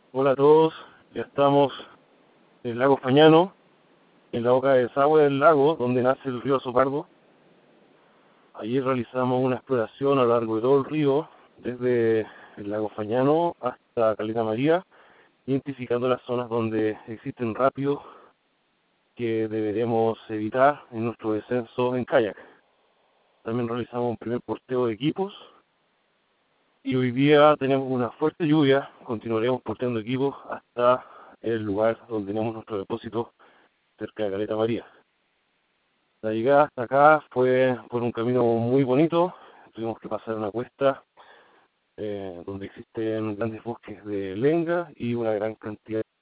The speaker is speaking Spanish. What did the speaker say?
Hola a todos, ya estamos en el lago Fañano, en la boca de desagüe del lago, donde nace el río Sopardo. Allí realizamos una exploración a lo largo de todo el río, desde el lago Fañano hasta Caleta María, identificando las zonas donde existen rápidos que deberemos evitar en nuestro descenso en kayak. También realizamos un primer porteo de equipos y hoy día tenemos una fuerte lluvia, continuaremos porteando equipos hasta el lugar donde tenemos nuestro depósito cerca de Caleta María. La llegada hasta acá fue por un camino muy bonito, tuvimos que pasar una cuesta donde existen grandes bosques de lenga y una gran cantidad